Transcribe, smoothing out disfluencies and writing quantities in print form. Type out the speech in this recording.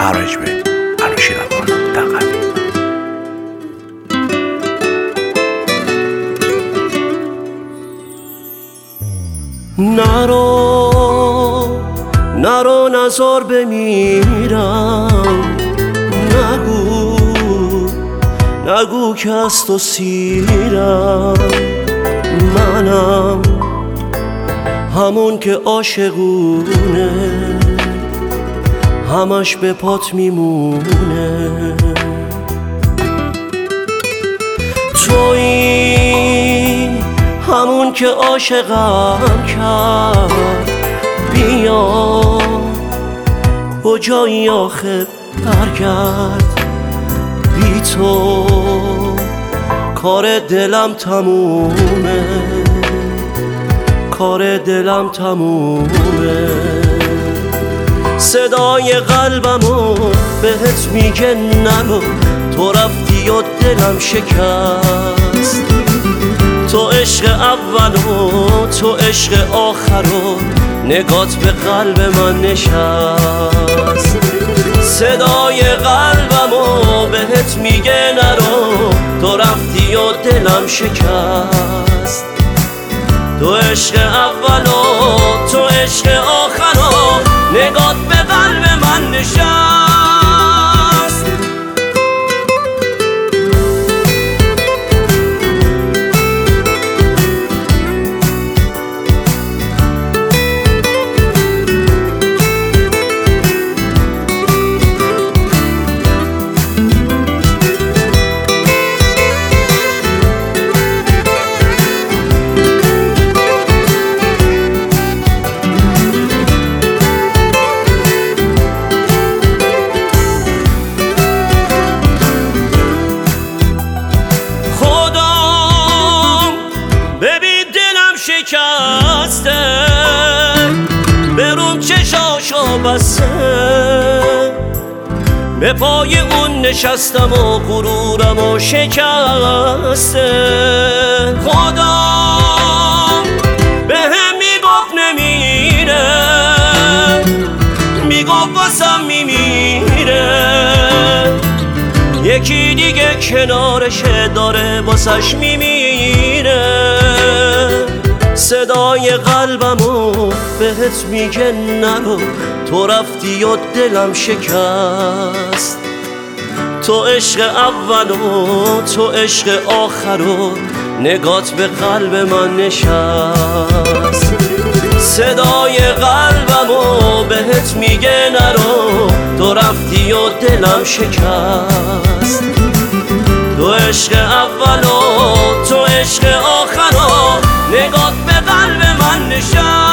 Arrangement انوشیروان دقیقی. نرو نزار بمیرم، نگو که از تو سیرم. منم همون که عاشقونه، همش به پات میمونه. تویی همون که عاشقم کرد، بیا کجایی آخه برگرد. بی تو کار دلم تمومه، کار دلم تمومه. صدای قلبمو بهت میگه نرو، تو رفتی و دلم شکست. تو عشق اولو، تو عشق آخرو، نگات به قلب من نشست. صدای قلبمو بهت میگه نرو، تو رفتی و دلم شکست. تو عشق اولو، تو عشق آخرو، نگات به قلب من نشست. شکسته بروم چشاشو بسته، به پای اون نشستم و غرورمو شکسته. خدا به هم میگفت نمیره، میگفت واسم میمیره. یکی دیگه کنارشه داره واسش میمیره. صدای قلبمو بهت میگه نرو، تو رفتی و دلم شکست. تو عشق اولو، تو عشق آخرو، نگات به قلب من نشست. صدای قلبمو بهت میگه نرو، تو رفتی و دلم شکست. تو عشق اولو، تو عشق آخرو، نگات به قلب من نشست.